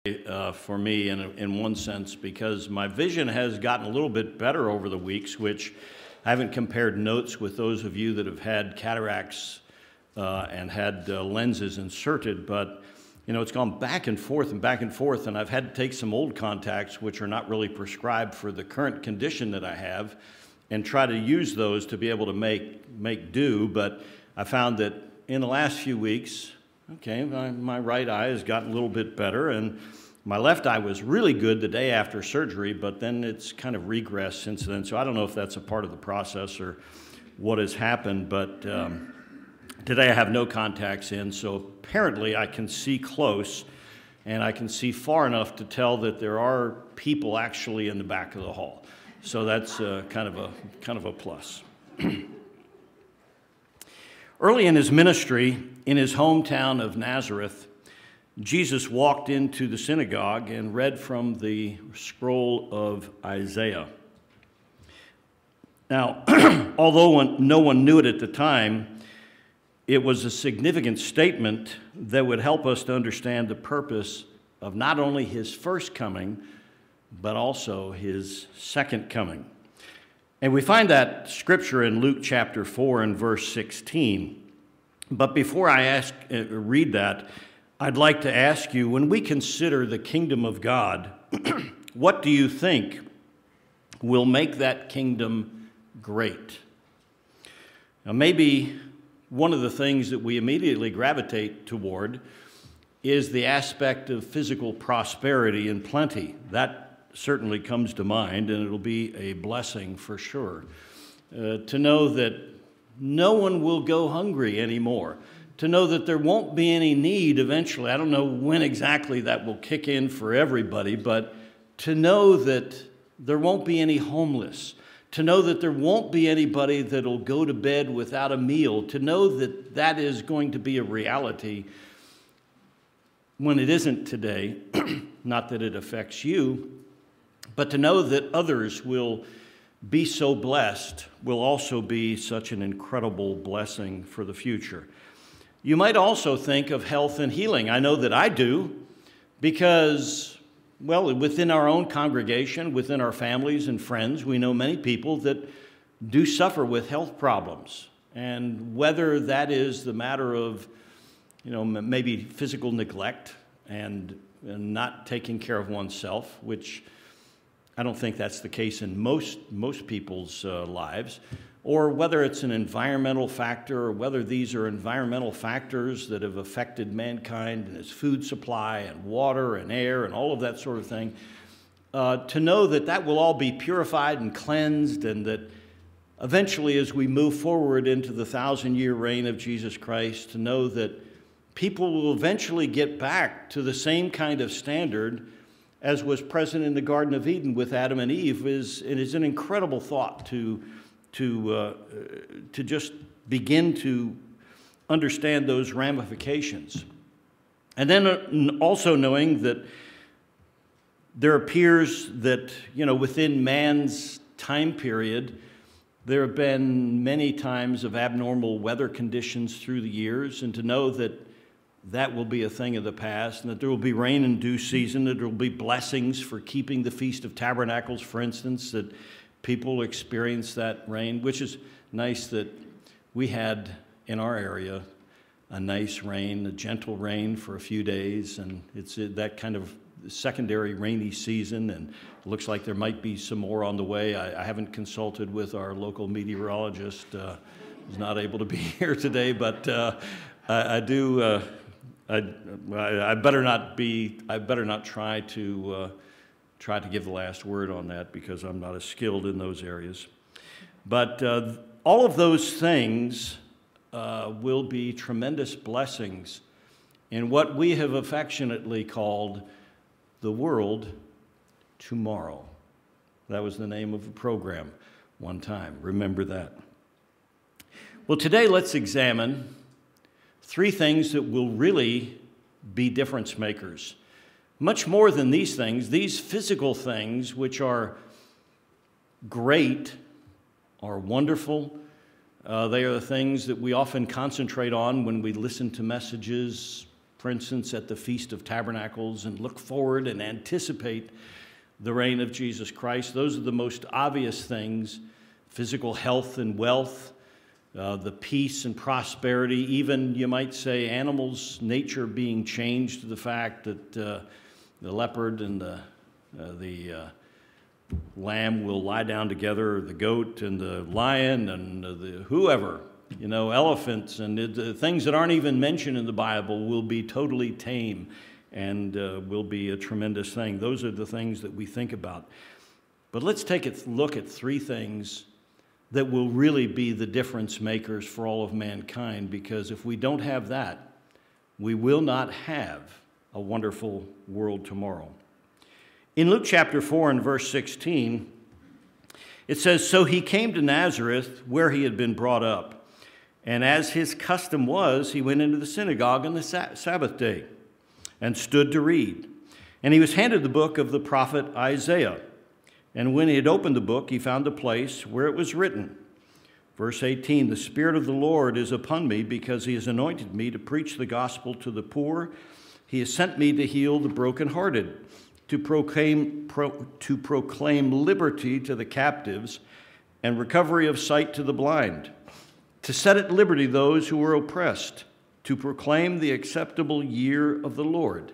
For me in one sense, because my vision has gotten a little bit better over the weeks, which I haven't compared notes with those of you that have had cataracts and had lenses inserted, but it's gone back and forth, and I've had to take some old contacts, which are not really prescribed for the current condition that I have, and try to use those to be able to make do. But I found that in the last few weeks, my right eye has gotten a little bit better, and my left eye was really good the day after surgery, but then it's kind of regressed since then. So I don't know if that's a part of the process or what has happened, but today I have no contacts in, so apparently I can see close, and I can see far enough to tell that there are people actually in the back of the hall. So that's kind of a plus. Early in his ministry, in his hometown of Nazareth, Jesus walked into the synagogue and read from the scroll of Isaiah. Now, although no one knew it at the time, it was a significant statement that would help us to understand the purpose of not only his first coming, but also his second coming. And we find that scripture in Luke chapter 4 and verse 16. But before I read that, I'd like to ask you, when we consider the kingdom of God, what do you think will make that kingdom great? Now, maybe one of the things that we immediately gravitate toward is the aspect of physical prosperity and plenty. That certainly comes to mind, and it'll be a blessing for sure. To know that no one will go hungry anymore. To know that there won't be any need eventually. I don't know when exactly that will kick in for everybody, but to know that there won't be any homeless. To know that there won't be anybody that'll go to bed without a meal. To know that that is going to be a reality when it isn't today. Not that it affects you, but to know that others will be so blessed will also be such an incredible blessing for the future. You might also think of health and healing. I know that I do, because, within our own congregation, within our families and friends, we know many people that do suffer with health problems. And whether that is the matter of, maybe physical neglect and not taking care of oneself, which I don't think that's the case in most people's lives, or whether it's an environmental factor, or whether these are environmental factors that have affected mankind and its food supply and water and air and all of that sort of thing, to know that that will all be purified and cleansed, and that eventually as we move forward into the 1,000-year reign of Jesus Christ, to know that people will eventually get back to the same kind of standard as was present in the Garden of Eden with Adam and Eve. It is an incredible thought to just begin to understand those ramifications. And then also knowing that there appears that, within man's time period, there have been many times of abnormal weather conditions through the years, and to know that that will be a thing of the past, and that there will be rain in due season, that there will be blessings for keeping the Feast of Tabernacles, for instance, that people experience that rain, which is nice that we had in our area a nice rain, a gentle rain for a few days, and it's that kind of secondary rainy season, and it looks like there might be some more on the way. I haven't consulted with our local meteorologist, who's not able to be here today, but I do. I better not try to give the last word on that, because I'm not as skilled in those areas. But all of those things will be tremendous blessings in what we have affectionately called the world tomorrow. That was the name of a program one time. Remember that. Well, today let's examine 3 things that will really be difference makers. Much more than these things, these physical things, which are great, are wonderful. They are the things that we often concentrate on when we listen to messages for instance, at the Feast of Tabernacles and look forward and anticipate the reign of Jesus Christ. Those are the most obvious things: physical health and wealth, the peace and prosperity, even, you might say, animals' nature being changed to the fact that the leopard and the lamb will lie down together, or the goat and the lion and the whoever, elephants and the things that aren't even mentioned in the Bible will be totally tame and will be a tremendous thing. Those are the things that we think about. But let's take a look at three things that will really be the difference makers for all of mankind, because if we don't have that, we will not have a wonderful world tomorrow. In Luke chapter 4 and verse 16, it says, "So he came to Nazareth, where he had been brought up. And as his custom was, he went into the synagogue on the Sabbath day and stood to read. And he was handed the book of the prophet Isaiah. And when he had opened the book, he found the place where it was written." Verse 18, "The Spirit of the Lord is upon me, because he has anointed me to preach the gospel to the poor. He has sent me to heal the brokenhearted, to proclaim liberty to the captives and recovery of sight to the blind, to set at liberty those who are oppressed, to proclaim the acceptable year of the Lord."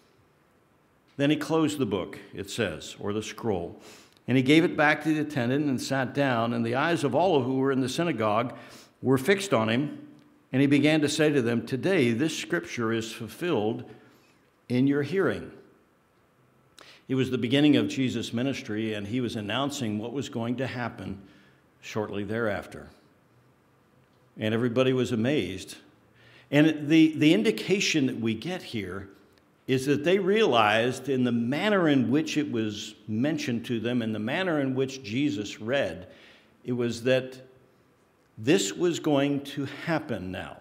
Then he closed the book, it says, or the scroll, and he gave it back to the attendant and sat down, and the eyes of all who were in the synagogue were fixed on him, and he began to say to them, "Today this scripture is fulfilled in your hearing." It was the beginning of Jesus' ministry, and he was announcing what was going to happen shortly thereafter. And everybody was amazed. And the indication that we get here is that they realized, in the manner in which it was mentioned to them and the manner in which Jesus read, it was that this was going to happen now.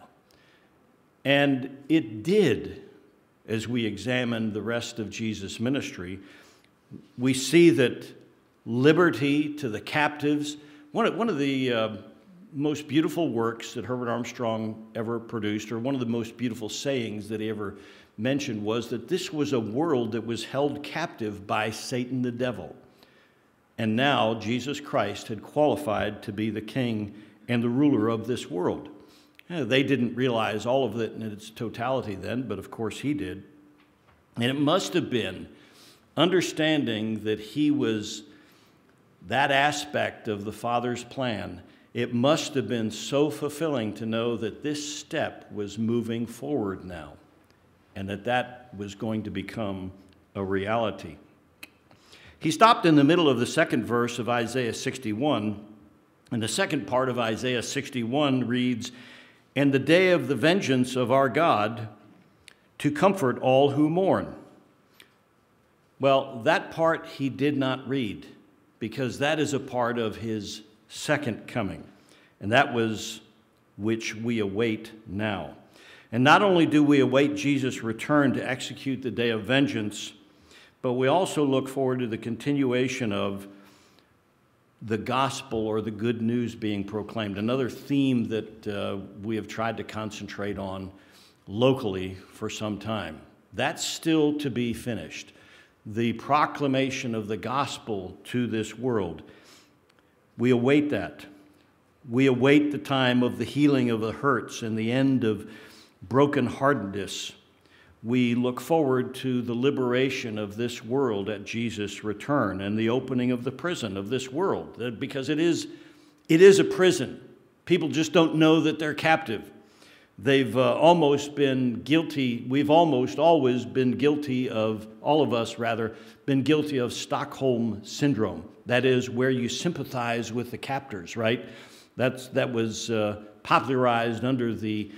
And it did. As we examine the rest of Jesus' ministry, we see that liberty to the captives, one of the most beautiful works that Herbert Armstrong ever produced, or one of the most beautiful sayings that he ever mentioned, was that this was a world that was held captive by Satan the devil. And now Jesus Christ had qualified to be the king and the ruler of this world. They didn't realize all of it in its totality then, but of course he did. And it must have been understanding that he was that aspect of the Father's plan. It must have been so fulfilling to know that this step was moving forward now, and that was going to become a reality. He stopped in the middle of the second verse of Isaiah 61, and the second part of Isaiah 61 reads, "And the day of the vengeance of our God, to comfort all who mourn." Well, that part he did not read, because that is a part of his second coming, and that was which we await now. And not only do we await Jesus' return to execute the day of vengeance, but we also look forward to the continuation of the gospel, or the good news, being proclaimed. Another theme that we have tried to concentrate on locally for some time. That's still to be finished. The proclamation of the gospel to this world. We await that. We await the time of the healing of the hurts and the end of brokenheartedness. We look forward to the liberation of this world at Jesus' return, and the opening of the prison of this world, because it is a prison. People just don't know that they're captive. They've almost been guilty. We've almost always been guilty of, all of us rather, been guilty of Stockholm Syndrome. That is, where you sympathize with the captors, right? That was popularized under the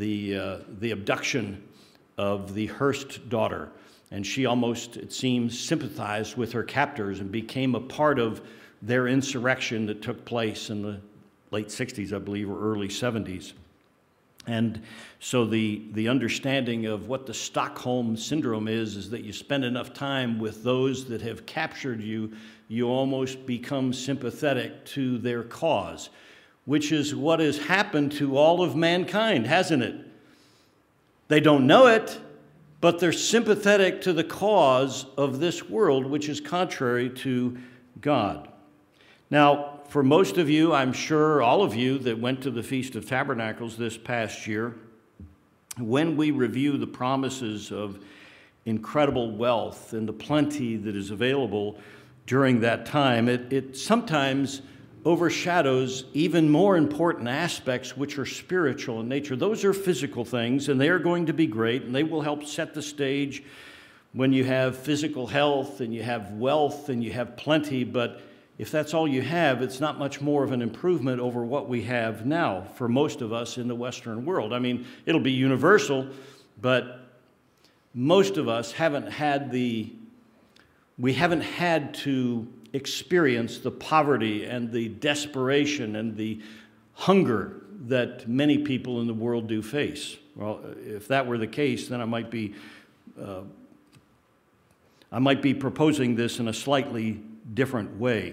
abduction of the Hearst daughter. And she almost, it seems, sympathized with her captors and became a part of their insurrection that took place in the late 60s, I believe, or early 70s. And so the understanding of what the Stockholm Syndrome is that you spend enough time with those that have captured you, you almost become sympathetic to their cause, which is what has happened to all of mankind, hasn't it? They don't know it, but they're sympathetic to the cause of this world, which is contrary to God. Now, for most of you, I'm sure all of you that went to the Feast of Tabernacles this past year, when we review the promises of incredible wealth and the plenty that is available during that time, it sometimes overshadows even more important aspects which are spiritual in nature. Those are physical things, and they are going to be great, and they will help set the stage when you have physical health and you have wealth and you have plenty. But if that's all you have, it's not much more of an improvement over what we have now for most of us in the Western world. I mean, it'll be universal, but most of us haven't had to experience the poverty and the desperation and the hunger that many people in the world do face. Well, if that were the case, then I might be proposing this in a slightly different way.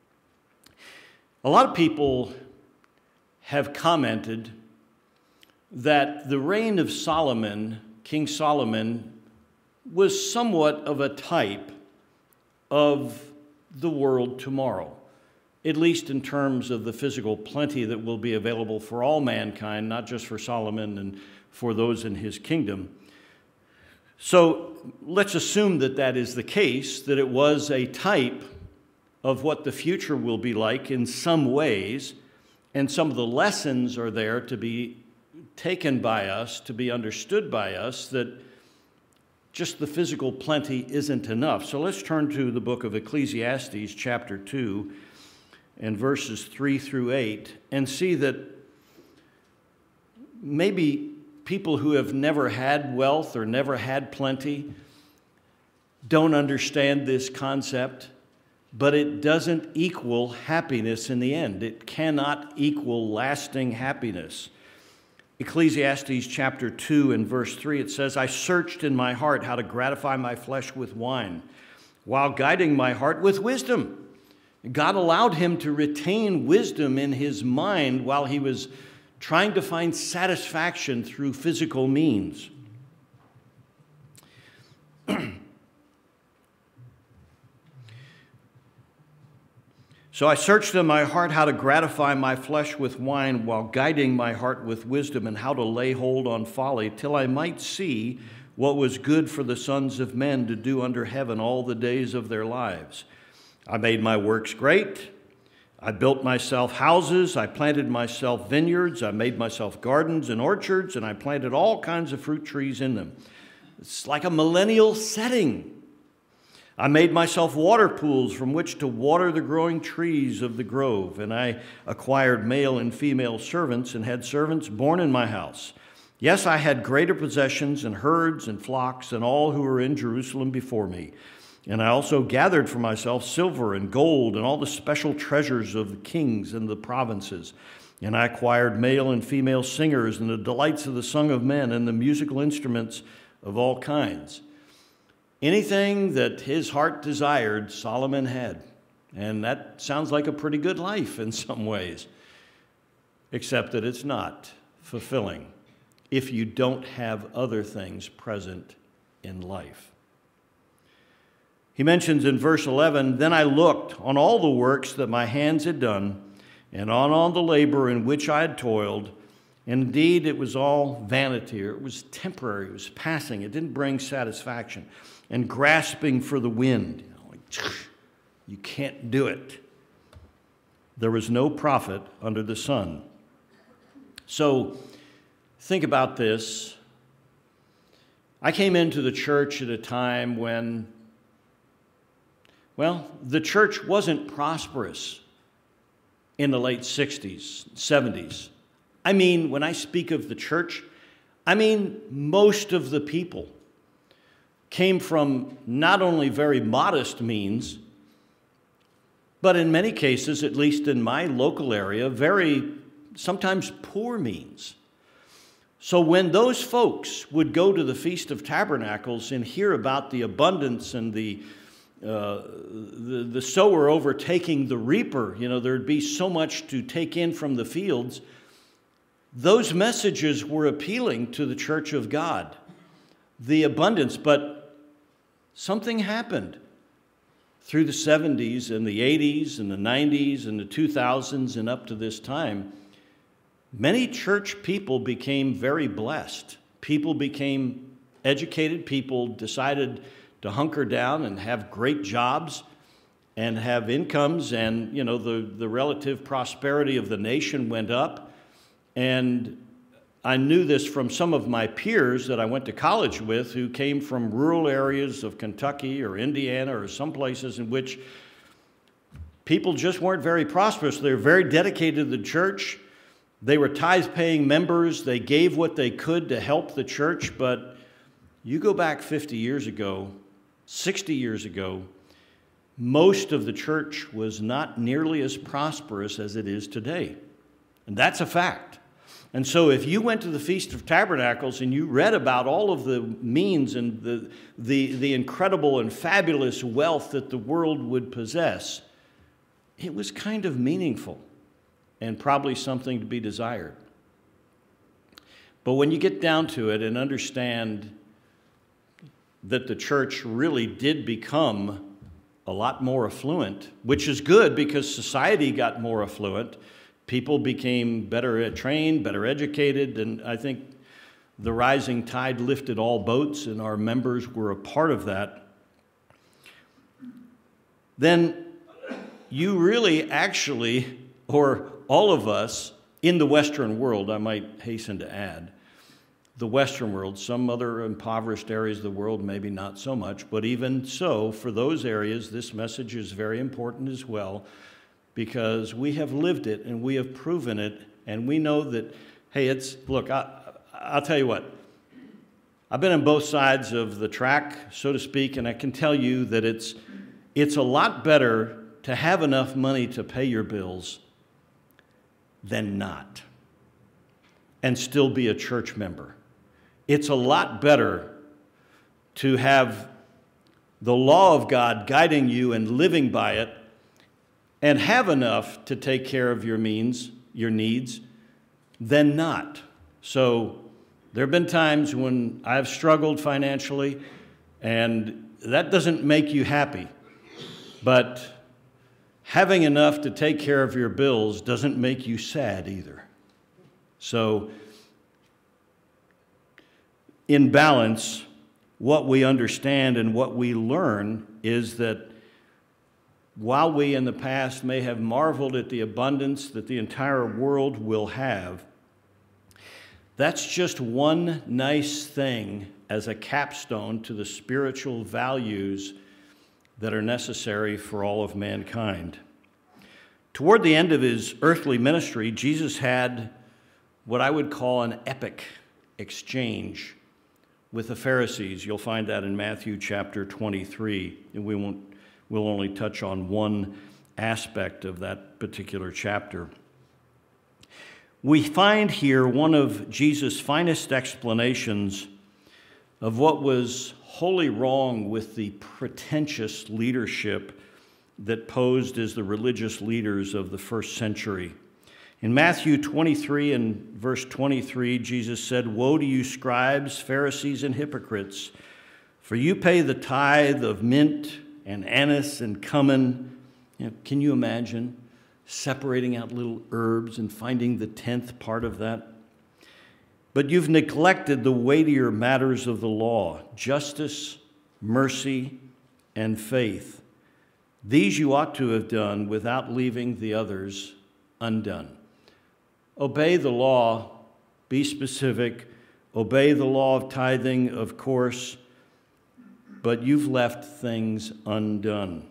A lot of people have commented that the reign of Solomon, King Solomon, was somewhat of a type of the world tomorrow, at least in terms of the physical plenty that will be available for all mankind, not just for Solomon and for those in his kingdom. So let's assume that that is the case, that it was a type of what the future will be like in some ways, and some of the lessons are there to be taken by us, to be understood by us, that just the physical plenty isn't enough. So let's turn to the book of Ecclesiastes, chapter 2, and verses 3 through 8, and see that maybe people who have never had wealth or never had plenty don't understand this concept, but it doesn't equal happiness in the end. It cannot equal lasting happiness. Ecclesiastes chapter 2 and verse 3, it says, I searched in my heart how to gratify my flesh with wine, while guiding my heart with wisdom. God allowed him to retain wisdom in his mind while he was trying to find satisfaction through physical means. So I searched in my heart how to gratify my flesh with wine while guiding my heart with wisdom, and how to lay hold on folly, till I might see what was good for the sons of men to do under heaven all the days of their lives. I made my works great. I built myself houses. I planted myself vineyards. I made myself gardens and orchards, and I planted all kinds of fruit trees in them. It's like a millennial setting. I made myself water pools from which to water the growing trees of the grove, and I acquired male and female servants and had servants born in my house. Yes, I had greater possessions and herds and flocks than all who were in Jerusalem before me. And I also gathered for myself silver and gold and all the special treasures of the kings and the provinces. And I acquired male and female singers and the delights of the song of men and the musical instruments of all kinds. Anything that his heart desired, Solomon had. And that sounds like a pretty good life in some ways, except that it's not fulfilling if you don't have other things present in life. He mentions in verse 11, Then I looked on all the works that my hands had done, and on all the labor in which I had toiled. And indeed, it was all vanity, or it was temporary, it was passing, it didn't bring satisfaction. And grasping for the wind. You can't do it. There was no profit under the sun. So think about this. I came into the church at a time when, the church wasn't prosperous in the late 60s, 70s. I mean, when I speak of the church, I mean most of the people came from not only very modest means, but in many cases, at least in my local area, very sometimes poor means. So when those folks would go to the Feast of Tabernacles and hear about the abundance and the sower overtaking the reaper, there'd be so much to take in from the fields, those messages were appealing to the church of God. the abundance, but something happened through the 70s and the 80s and the 90s and the 2000s and up to this time. Many church people became very blessed. People became educated. People decided to hunker down and have great jobs and have incomes, and the relative prosperity of the nation went up. And I knew this from some of my peers that I went to college with who came from rural areas of Kentucky or Indiana or some places in which people just weren't very prosperous. They were very dedicated to the church. They were tithe-paying members. They gave what they could to help the church. But you go back 50 years ago, 60 years ago, most of the church was not nearly as prosperous as it is today. And that's a fact. And so if you went to the Feast of Tabernacles and you read about all of the means and the incredible and fabulous wealth that the world would possess, it was kind of meaningful and probably something to be desired. But when you get down to it and understand that the church really did become a lot more affluent, which is good because society got more affluent. People became better trained, better educated, and I think the rising tide lifted all boats, and our members were a part of that. Then you really actually, or all of us in the Western world, I might hasten to add, the Western world, some other impoverished areas of the world, maybe not so much, but even so, for those areas, this message is very important as well, because we have lived it and we have proven it, and we know that, hey, look, I'll tell you what, I've been on both sides of the track, so to speak, and I can tell you that it's a lot better to have enough money to pay your bills than not, and still be a church member. It's a lot better to have the law of God guiding you and living by it and have enough to take care of your needs, than not. So there have been times when I've struggled financially, and that doesn't make you happy. But having enough to take care of your bills doesn't make you sad either. So in balance, what we understand and what we learn is that while we in the past may have marveled at the abundance that the entire world will have, that's just one nice thing as a capstone to the spiritual values that are necessary for all of mankind. Toward the end of his earthly ministry, Jesus had what I would call an epic exchange with the Pharisees. You'll find that in Matthew chapter 23, and we'll only touch on one aspect of that particular chapter. We find here one of Jesus' finest explanations of what was wholly wrong with the pretentious leadership that posed as the religious leaders of the first century. In Matthew 23 and verse 23, Jesus said, "Woe to you, scribes, Pharisees, and hypocrites, for you pay the tithe of mint and anise and cumin." Can you imagine separating out little herbs and finding the 10th part of that? "But you've neglected the weightier matters of the law, justice, mercy, and faith. These you ought to have done without leaving the others undone." Obey the law, be specific, obey the law of tithing, of course, but you've left things undone.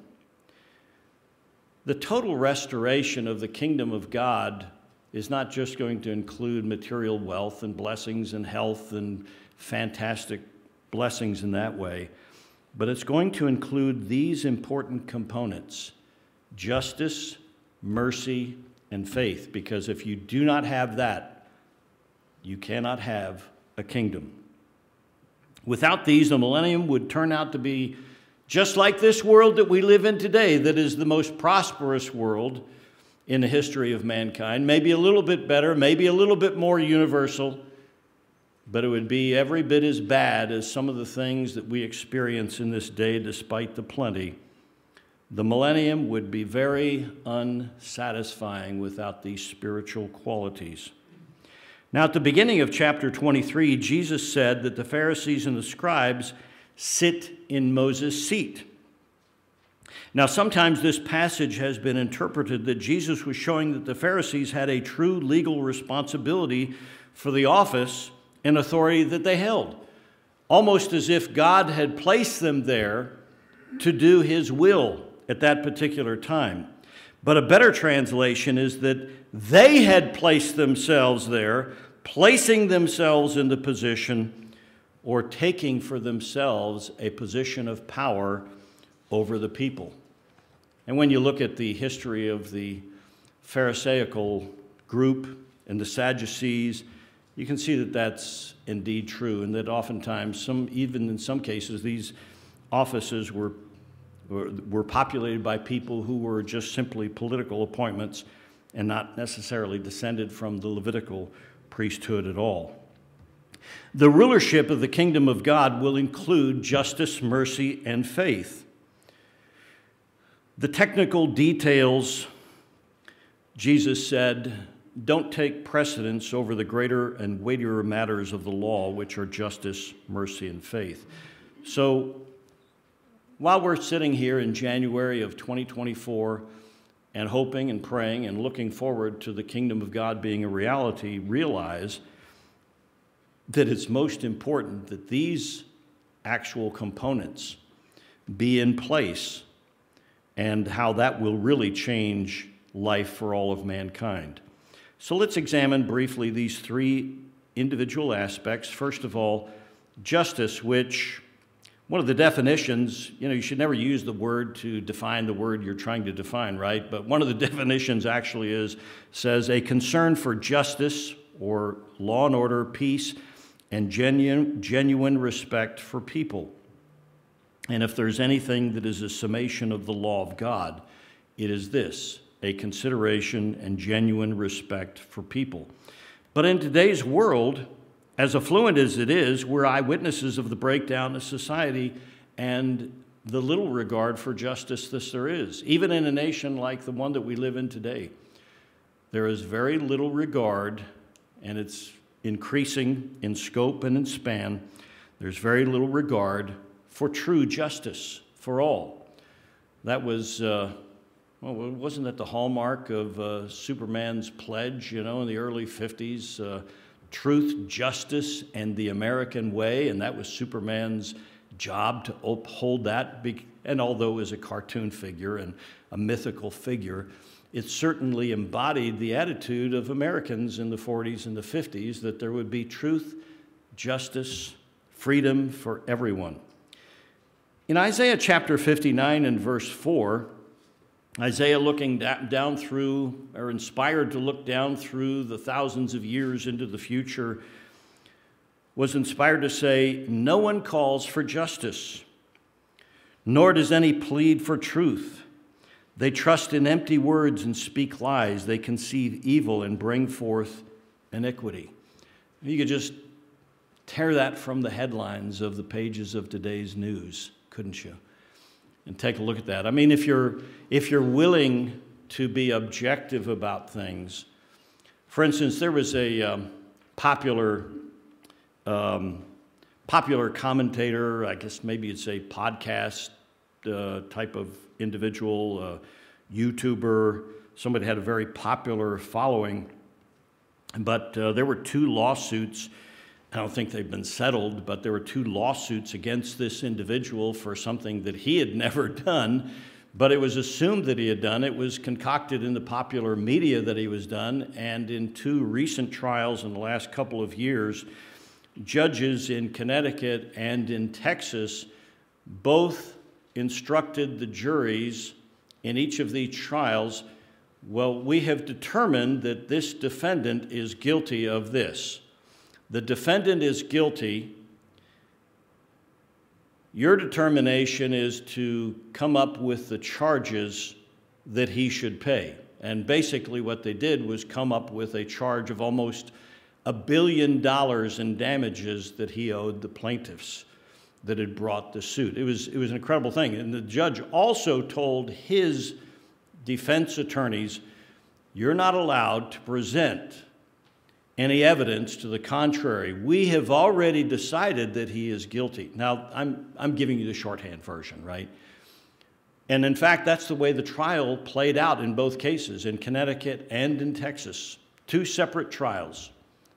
The total restoration of the kingdom of God is not just going to include material wealth and blessings and health and fantastic blessings in that way, but it's going to include these important components: justice, mercy, and faith, because if you do not have that, you cannot have a kingdom. Without these, the millennium would turn out to be just like this world that we live in today, that is the most prosperous world in the history of mankind. Maybe a little bit better, maybe a little bit more universal, but it would be every bit as bad as some of the things that we experience in this day, despite the plenty. The millennium would be very unsatisfying without these spiritual qualities. Now, at the beginning of chapter 23, Jesus said that the Pharisees and the scribes sit in Moses' seat. Now, sometimes this passage has been interpreted that Jesus was showing that the Pharisees had a true legal responsibility for the office and authority that they held, almost as if God had placed them there to do his will at that particular time. But a better translation is that they had placed themselves there, placing themselves in the position or taking for themselves a position of power over the people. And when you look at the history of the Pharisaical group and the Sadducees, you can see that that's indeed true, and that oftentimes, even in some cases, these offices were populated by people who were just simply political appointments and not necessarily descended from the Levitical priesthood at all. The rulership of the kingdom of God will include justice, mercy, and faith. The technical details, Jesus said, don't take precedence over the greater and weightier matters of the law, which are justice, mercy, and faith. So while we're sitting here in January of 2024 and hoping and praying and looking forward to the kingdom of God being a reality, realize that it's most important that these actual components be in place and how that will really change life for all of mankind. So let's examine briefly these three individual aspects. First of all, justice, which one of the definitions, you should never use the word to define the word you're trying to define, right? But one of the definitions actually says a concern for justice or law and order, peace, and genuine respect for people. And if there's anything that is a summation of the law of God, it is this: a consideration and genuine respect for people. But in today's world, as affluent as it is, we're eyewitnesses of the breakdown of society and the little regard for justice that there is. Even in a nation like the one that we live in today, there is very little regard, and it's increasing in scope and in span. There's very little regard for true justice for all. That was wasn't that the hallmark of Superman's pledge, in the early 50s? Truth, justice, and the American way, and that was Superman's job to uphold that. And although it was a cartoon figure and a mythical figure, it certainly embodied the attitude of Americans in the 40s and the 50s, that there would be truth, justice, freedom for everyone. In Isaiah chapter 59 and verse 4, Isaiah, looking down through, or inspired to look down through the thousands of years into the future, was inspired to say, "No one calls for justice, nor does any plead for truth. They trust in empty words and speak lies. They conceive evil and bring forth iniquity." You could just tear that from the headlines of the pages of today's news, couldn't you? And take a look at that. I mean, if you're willing to be objective about things, for instance, there was a popular commentator, I guess maybe it's a podcast type of individual, YouTuber, somebody had a very popular following, but there were two lawsuits. I don't think they've been settled, but there were two lawsuits against this individual for something that he had never done, but it was assumed that he had done. It was concocted in the popular media that he was done, and in two recent trials in the last couple of years, judges in Connecticut and in Texas both instructed the juries in each of these trials, well, we have determined that this defendant is guilty of this. The defendant is guilty. Your determination is to come up with the charges that he should pay. And basically what they did was come up with a charge of almost $1 billion in damages that he owed the plaintiffs that had brought the suit. It was an incredible thing. And the judge also told his defense attorneys, you're not allowed to present any evidence to the contrary. We have already decided that he is guilty. Now, I'm giving you the shorthand version, right? And in fact, that's the way the trial played out in both cases, in Connecticut and in Texas. 2 separate trials.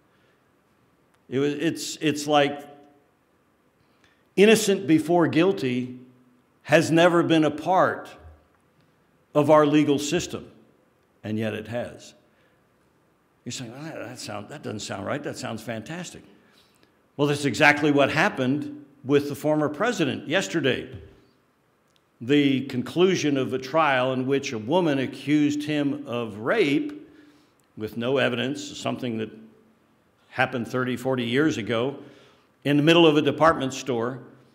It's like innocent before guilty has never been a part of our legal system, and yet it has. You're saying, oh, that doesn't sound right. That sounds fantastic. Well, that's exactly what happened with the former president yesterday. The conclusion of a trial in which a woman accused him of rape with no evidence, something that happened 30, 40 years ago, in the middle of a department store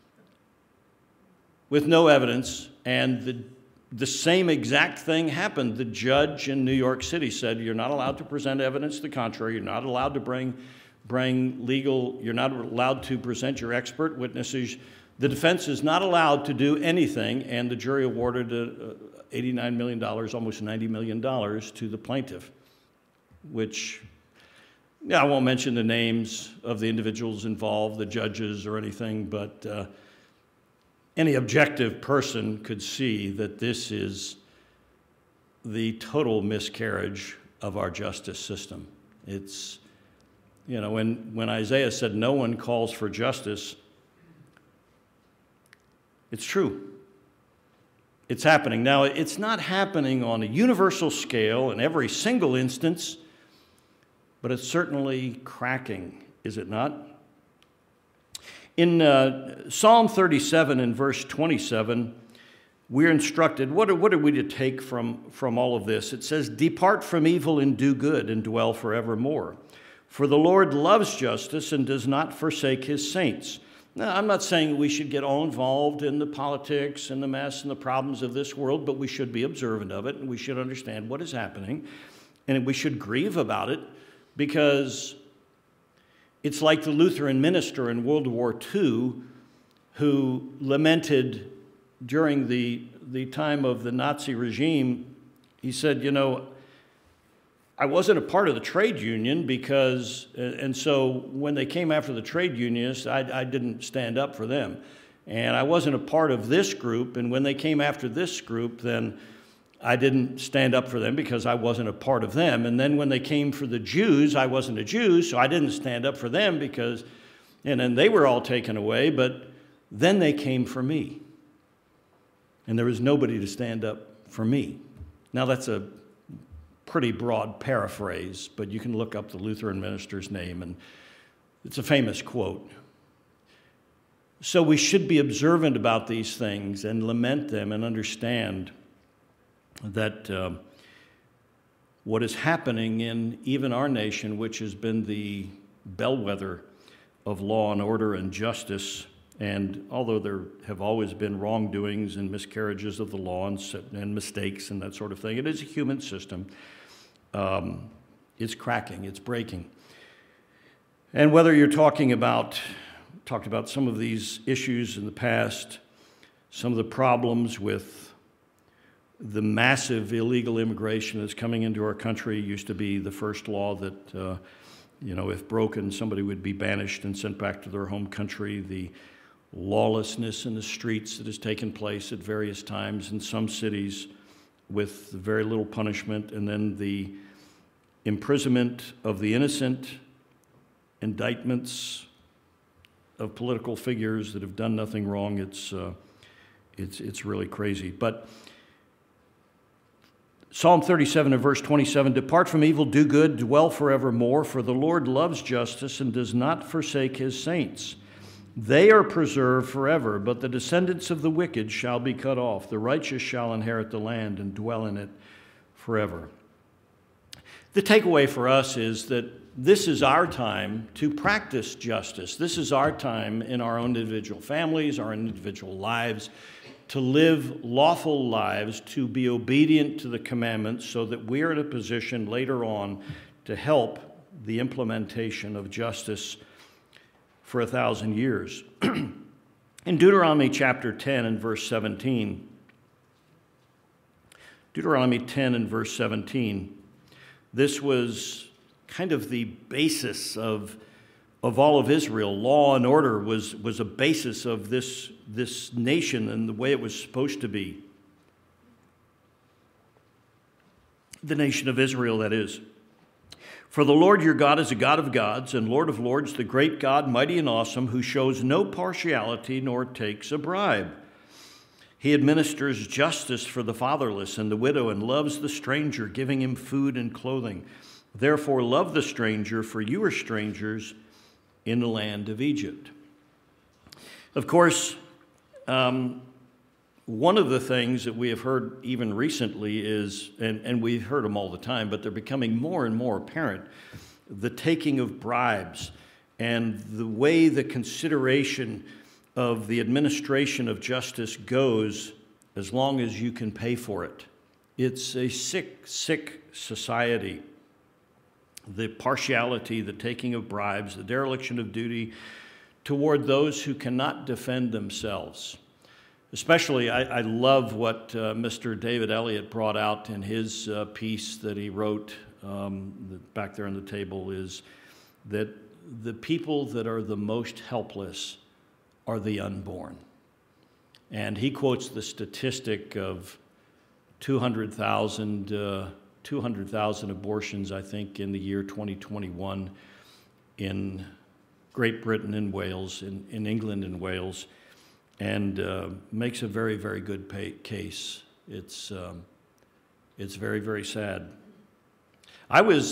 with no evidence, and the same exact thing happened. The judge in New York City said, you're not allowed to present evidence to the contrary, you're not allowed to bring legal, you're not allowed to present your expert witnesses. The defense is not allowed to do anything, and the jury awarded $89 million, almost $90 million to the plaintiff, which, I won't mention the names of the individuals involved, the judges or anything, but any objective person could see that this is the total miscarriage of our justice system. It's, when Isaiah said no one calls for justice, it's true. It's happening. Now, it's not happening on a universal scale in every single instance, but it's certainly cracking, is it not? In Psalm 37 and verse 27, we're instructed, what are we to take from all of this? It says, depart from evil and do good and dwell forevermore. For the Lord loves justice and does not forsake his saints. Now, I'm not saying we should get all involved in the politics and the mess and the problems of this world, but we should be observant of it, and we should understand what is happening, and we should grieve about it, because it's like the Lutheran minister in World War II who lamented during the time of the Nazi regime. He said, I wasn't a part of the trade union because, and so when they came after the trade unionists, I didn't stand up for them. And I wasn't a part of this group, and when they came after this group, then I didn't stand up for them because I wasn't a part of them. And then when they came for the Jews, I wasn't a Jew, so I didn't stand up for them because, and then they were all taken away, but then they came for me. And there was nobody to stand up for me. Now that's a pretty broad paraphrase, but you can look up the Lutheran minister's name, and it's a famous quote. So we should be observant about these things and lament them and understand that what is happening in even our nation, which has been the bellwether of law and order and justice, and although there have always been wrongdoings and miscarriages of the law and mistakes and that sort of thing, it is a human system. It's cracking, it's breaking. And whether you're talked about some of these issues in the past, some of the problems with the massive illegal immigration that's coming into our country. Used to be the first law that, if broken, somebody would be banished and sent back to their home country. The lawlessness in the streets that has taken place at various times in some cities with very little punishment, and then the imprisonment of the innocent, indictments of political figures that have done nothing wrong. It's really crazy. But Psalm 37 and verse 27, depart from evil, do good, dwell forevermore, for the Lord loves justice and does not forsake his saints. They are preserved forever, but the descendants of the wicked shall be cut off. The righteous shall inherit the land and dwell in it forever. The takeaway for us is that this is our time to practice justice. This is our time in our own individual families, our individual lives, to live lawful lives, to be obedient to the commandments so that we're in a position later on to help the implementation of justice for 1,000 years. In Deuteronomy chapter 10 and verse 17, Deuteronomy 10 and verse 17, this was kind of the basis of all of Israel. Law and order was a basis of this nation and the way it was supposed to be. The nation of Israel, that is. For the Lord your God is a God of gods and Lord of lords, the great God, mighty and awesome, who shows no partiality nor takes a bribe. He administers justice for the fatherless and the widow and loves the stranger, giving him food and clothing. Therefore love the stranger, for you are strangers in the land of Egypt. Of course, one of the things that we have heard even recently is, and we've heard them all the time, but they're becoming more and more apparent, the taking of bribes and the way the consideration of the administration of justice goes as long as you can pay for it. It's a sick, sick society. The partiality, the taking of bribes, the dereliction of duty toward those who cannot defend themselves. Especially, I love what Mr. David Elliott brought out in his piece that he wrote back there on the table, is that the people that are the most helpless are the unborn. And he quotes the statistic of 200,000 abortions, I think, in the year 2021 in Great Britain and Wales, in England and Wales, and makes a very, very good case. It's very, very sad. I was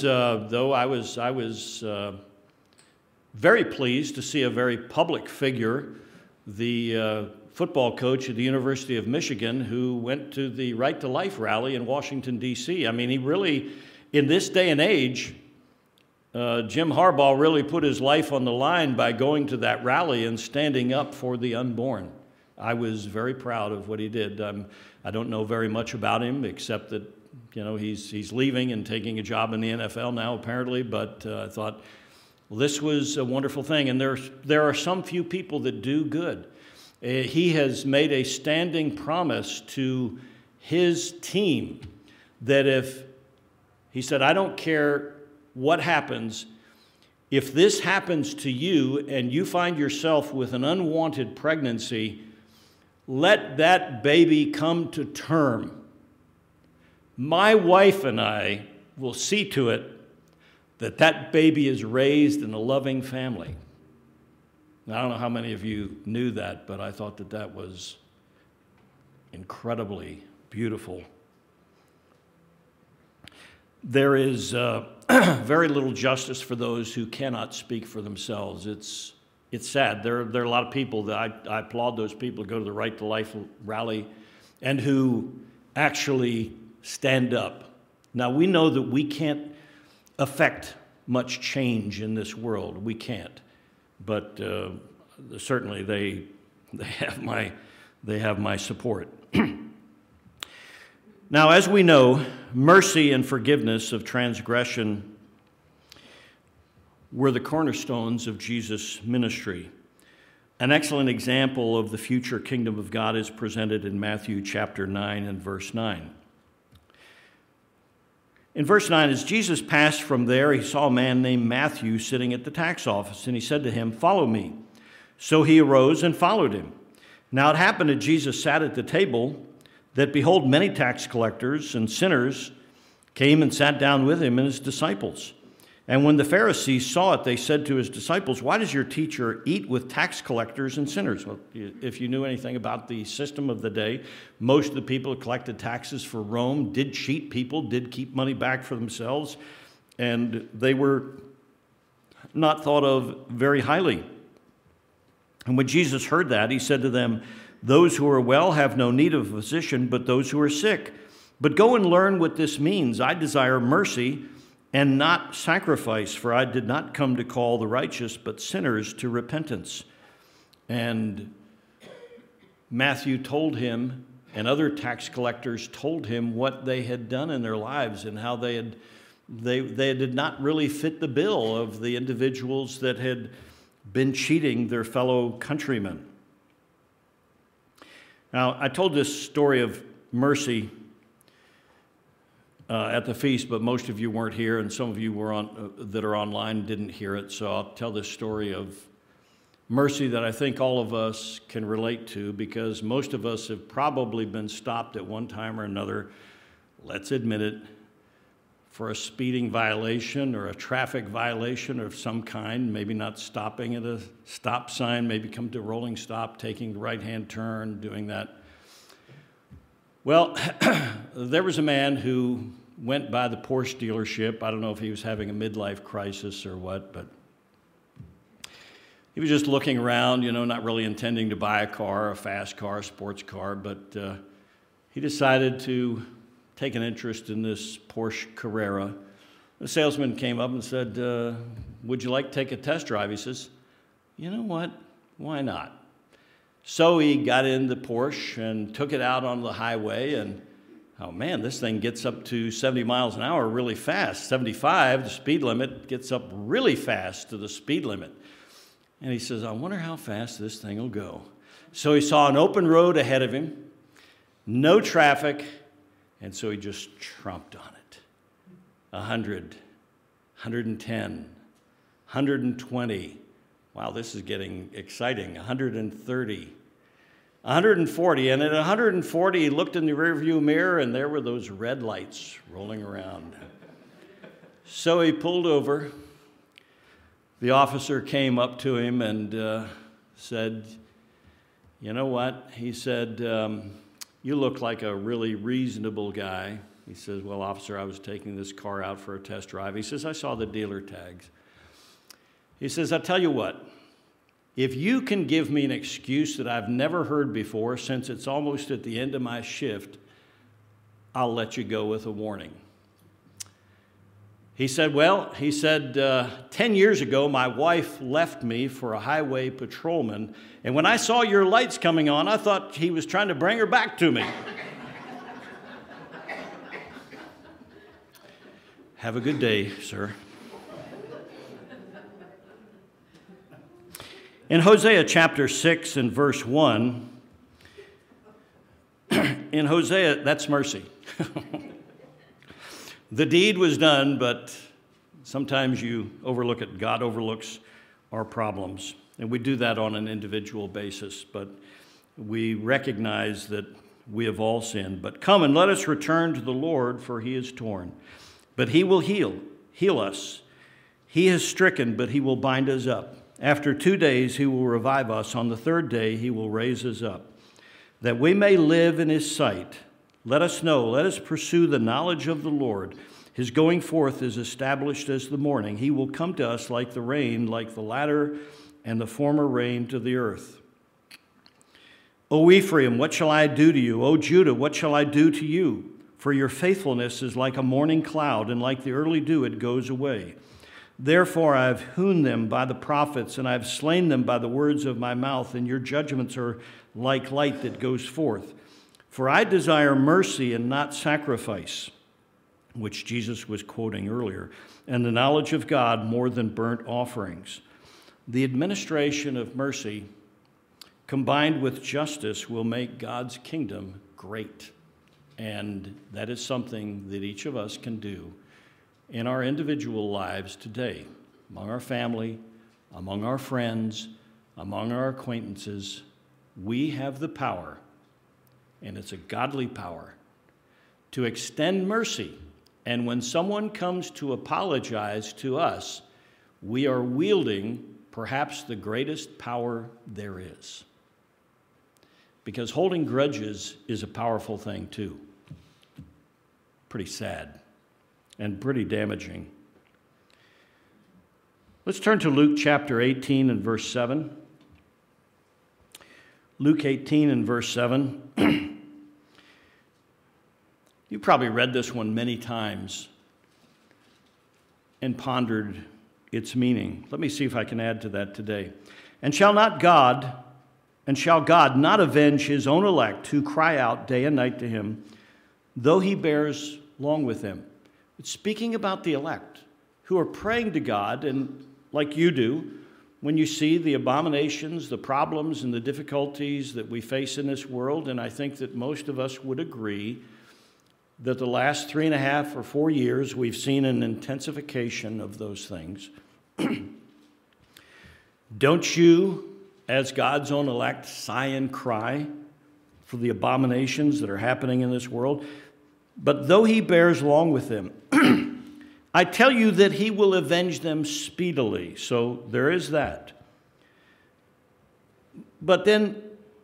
very pleased to see a very public figure, the football coach at the University of Michigan, who went to the Right to Life rally in Washington, D.C. I mean, he really, in this day and age, Jim Harbaugh really put his life on the line by going to that rally and standing up for the unborn. I was very proud of what he did. I don't know very much about him, except that, he's leaving and taking a job in the NFL now, apparently, but I thought, well, this was a wonderful thing. And there are some few people that do good. He has made a standing promise to his team that he said, I don't care what happens, if this happens to you and you find yourself with an unwanted pregnancy, let that baby come to term. My wife and I will see to it that that baby is raised in a loving family. Now, I don't know how many of you knew that, but I thought that was incredibly beautiful. There is very little justice for those who cannot speak for themselves. It's sad. There are a lot of people that I applaud those people who go to the Right to Life rally and who actually stand up. Now, we know that we can't affect much change in this world. We can't. But certainly they have my support. Now, as we know, mercy and forgiveness of transgression were the cornerstones of Jesus' ministry. An excellent example of the future kingdom of God is presented in Matthew chapter 9 and verse 9. In verse 9, as Jesus passed from there, he saw a man named Matthew sitting at the tax office, and he said to him, "Follow me." So he arose and followed him. Now it happened as Jesus sat at the table that, behold, many tax collectors and sinners came and sat down with him and his disciples. And when the Pharisees saw it, they said to his disciples, "Why does your teacher eat with tax collectors and sinners?" Well, if you knew anything about the system of the day, most of the people who collected taxes for Rome did cheat people, did keep money back for themselves, and they were not thought of very highly. And when Jesus heard that, he said to them, "Those who are well have no need of a physician, but those who are sick. But go and learn what this means. I desire mercy and not sacrifice, for I did not come to call the righteous, but sinners to repentance." And Matthew told him, and other tax collectors told him what they had done in their lives and how they had They did not really fit the bill of the individuals that had been cheating their fellow countrymen. Now, I told this story of mercy at the feast, but most of you weren't here, and some of you were that are online didn't hear it, so I'll tell this story of mercy that I think all of us can relate to, because most of us have probably been stopped at one time or another, let's admit it, for a speeding violation or a traffic violation of some kind, maybe not stopping at a stop sign, maybe come to a rolling stop, taking the right-hand turn, doing that. Well, there was a man who went by the Porsche dealership. I don't know if he was having a midlife crisis or what, but he was just looking around, not really intending to buy a car, a fast car, a sports car, but he decided to take an interest in this Porsche Carrera. The salesman came up and said, would you like to take a test drive? He says, you know what, why not? So he got in the Porsche and took it out on the highway, and oh man, this thing gets up to 70 miles an hour really fast. 75, the speed limit, gets up really fast to the speed limit. And he says, I wonder how fast this thing will go. So he saw an open road ahead of him, no traffic, and so he just tromped on it. 100, 110, 120. Wow, this is getting exciting. 130, 140. And at 140, he looked in the rearview mirror, and there were those red lights rolling around. So he pulled over. The officer came up to him and said, you know what? He said, you look like a really reasonable guy. He says, well, officer, I was taking this car out for a test drive. He says, I saw the dealer tags. He says, I'll tell you what, if you can give me an excuse that I've never heard before, since it's almost at the end of my shift, I'll let you go with a warning. He said, 10 years ago, my wife left me for a highway patrolman, and when I saw your lights coming on, I thought he was trying to bring her back to me. Have a good day, sir. In Hosea chapter 6 and verse 1, in Hosea, that's mercy. The deed was done, but sometimes you overlook it. God overlooks our problems. And we do that on an individual basis, but we recognize that we have all sinned. But come and let us return to the Lord, for he is torn. But he will heal us. He is stricken, but he will bind us up. After 2 days he will revive us. On the third day he will raise us up, that we may live in his sight. Let us know, let us pursue the knowledge of the Lord. His going forth is established as the morning. He will come to us like the rain, like the latter and the former rain to the earth. O Ephraim, what shall I do to you? O Judah, what shall I do to you? For your faithfulness is like a morning cloud, and like the early dew it goes away. Therefore I have hewn them by the prophets, and I have slain them by the words of my mouth, and your judgments are like light that goes forth. For I desire mercy and not sacrifice, which Jesus was quoting earlier, and the knowledge of God more than burnt offerings. The administration of mercy combined with justice will make God's kingdom great. And that is something that each of us can do in our individual lives today, among our family, among our friends, among our acquaintances. We have the power, and it's a godly power, to extend mercy. And when someone comes to apologize to us, we are wielding perhaps the greatest power there is. Because holding grudges is a powerful thing too. Pretty sad and pretty damaging. Let's turn to Luke chapter 18 and verse 7. Luke 18 and verse 7. You probably read this one many times and pondered its meaning. Let me see if I can add to that today. And shall God not avenge his own elect who cry out day and night to him, though he bears long with them? It's speaking about the elect who are praying to God, and like you do, when you see the abominations, the problems, and the difficulties that we face in this world, and I think that most of us would agree that the last 3.5 or 4 years we've seen an intensification of those things. Don't you, as God's own elect, sigh and cry for the abominations that are happening in this world? But though he bears long with them, I tell you that he will avenge them speedily. So there is that. But then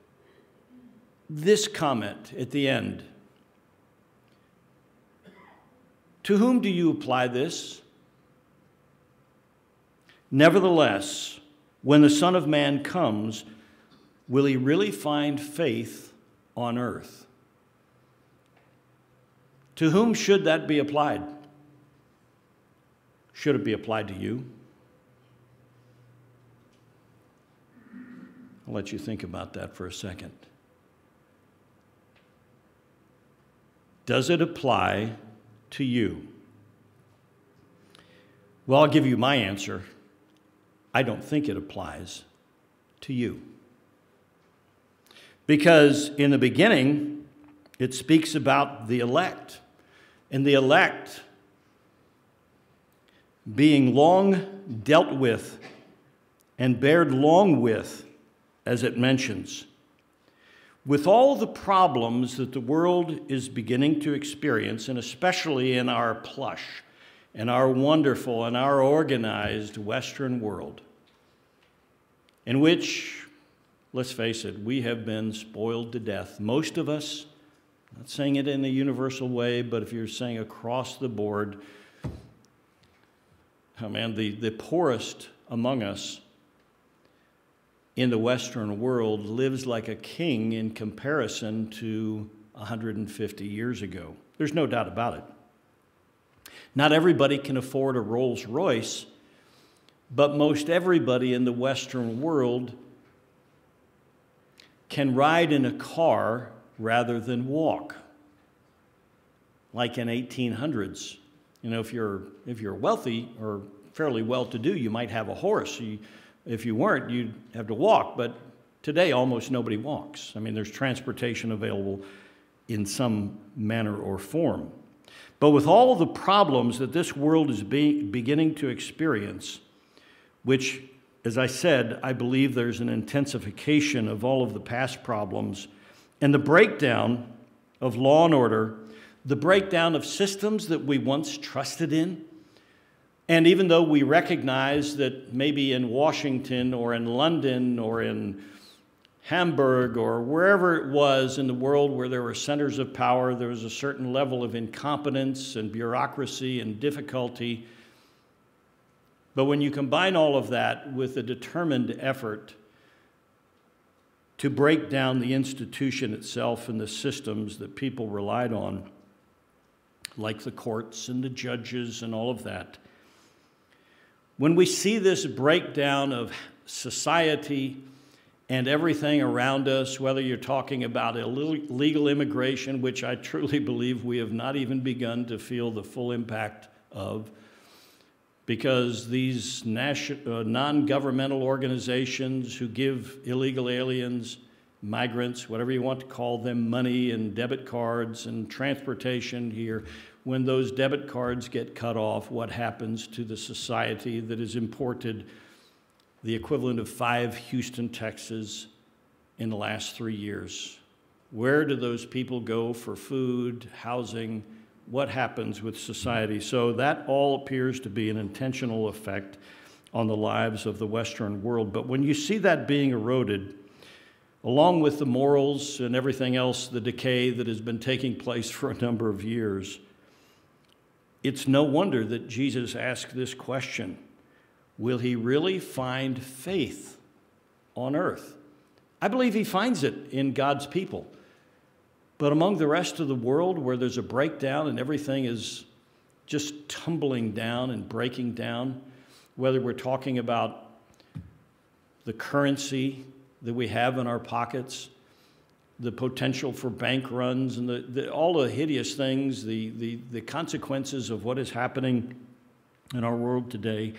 this comment at the end. To whom do you apply this? Nevertheless, when the Son of Man comes, will he really find faith on earth? To whom should that be applied? Should it be applied to you? I'll let you think about that for a second. Does it apply to you? Well, I'll give you my answer. I don't think it applies to you. Because in the beginning, it speaks about the elect. And the elect being long dealt with and bared long with, as it mentions. With all the problems that the world is beginning to experience, and especially in our plush and our wonderful and our organized Western world, in which, let's face it, we have been spoiled to death. Most of us, not saying it in a universal way, but if you're saying across the board, oh man, the poorest among us in the Western world lives like a king in comparison to 150 years ago. There's no doubt about it. Not everybody can afford a Rolls Royce, but most everybody in the Western world can ride in a car rather than walk, like in 1800s. You know, if you're wealthy or fairly well-to-do, you might have a horse. If you weren't, you'd have to walk. But today, almost nobody walks. I mean, there's transportation available in some manner or form. But with all the problems that this world is beginning to experience, which, as I said, I believe there's an intensification of all of the past problems, and the breakdown of law and order, the breakdown of systems that we once trusted in. And even though we recognize that maybe in Washington or in London or in Hamburg or wherever it was in the world where there were centers of power, there was a certain level of incompetence and bureaucracy and difficulty. But when you combine all of that with a determined effort to break down the institution itself and the systems that people relied on, like the courts and the judges and all of that. When we see this breakdown of society and everything around us, whether you're talking about illegal immigration, which I truly believe we have not even begun to feel the full impact of, because these non-governmental organizations who give illegal aliens, migrants, whatever you want to call them, money and debit cards and transportation here, when those debit cards get cut off, what happens to the society that has imported the equivalent of 5 Houston, Texas in the last 3 years? Where do those people go for food, housing? What happens with society? So that all appears to be an intentional effect on the lives of the Western world. But when you see that being eroded, along with the morals and everything else, the decay that has been taking place for a number of years, it's no wonder that Jesus asked this question: will he really find faith on earth? I believe he finds it in God's people. But among the rest of the world, where there's a breakdown and everything is just tumbling down and breaking down, whether we're talking about the currency that we have in our pockets, the potential for bank runs and all the hideous things, the consequences of what is happening in our world today.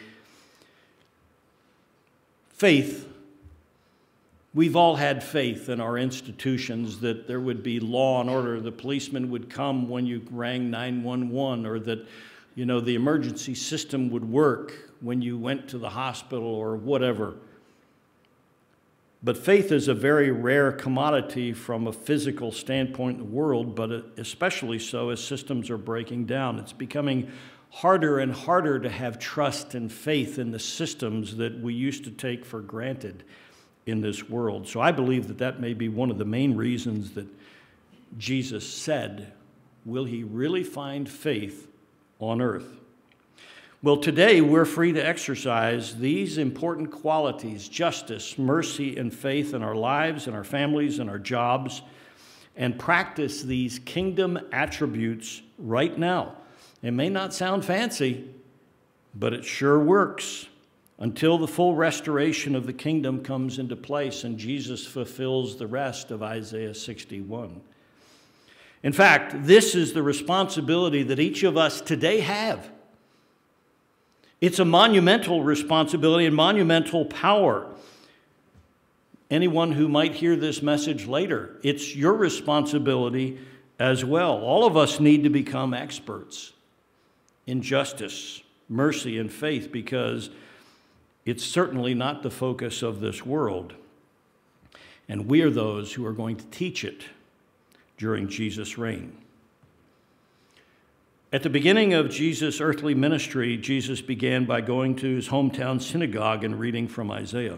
Faith. We've all had faith in our institutions that there would be law and order, the policeman would come when you rang 911, or that, the emergency system would work when you went to the hospital or whatever. But faith is a very rare commodity from a physical standpoint in the world, but especially so as systems are breaking down. It's becoming harder and harder to have trust and faith in the systems that we used to take for granted in this world. So I believe that may be one of the main reasons that Jesus said, will he really find faith on earth? Well, today we're free to exercise these important qualities, justice, mercy, and faith in our lives, in our families, in our jobs, and practice these kingdom attributes right now. It may not sound fancy, but it sure works until the full restoration of the kingdom comes into place and Jesus fulfills the rest of Isaiah 61. In fact, this is the responsibility that each of us today have. It's a monumental responsibility and monumental power. Anyone who might hear this message later, it's your responsibility as well. All of us need to become experts in justice, mercy, and faith, because it's certainly not the focus of this world. And we are those who are going to teach it during Jesus' reign. At the beginning of Jesus' earthly ministry, Jesus began by going to his hometown synagogue and reading from Isaiah.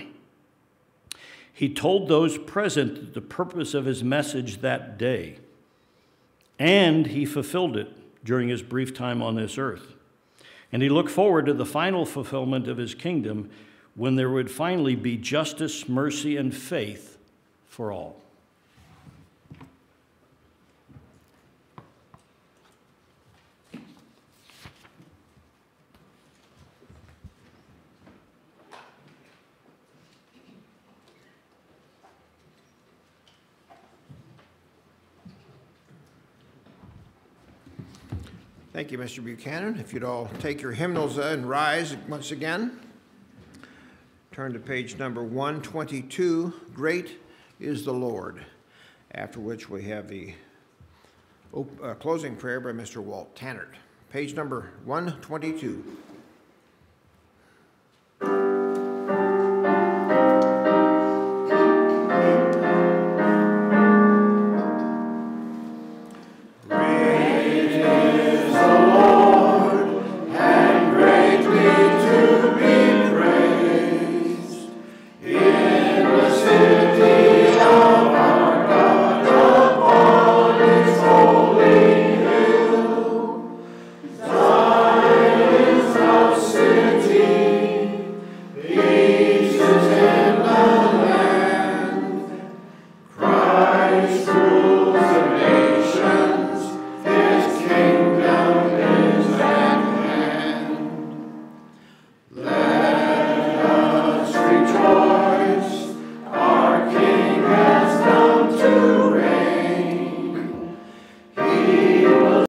He told those present the purpose of his message that day, and he fulfilled it during his brief time on this earth. And he looked forward to the final fulfillment of his kingdom when there would finally be justice, mercy, and faith for all. Thank you, Mr. Buchanan. If you'd all take your hymnals and rise once again. Turn to page number 122, Great is the Lord, after which we have the closing prayer by Mr. Walt Tannert. Page number 122.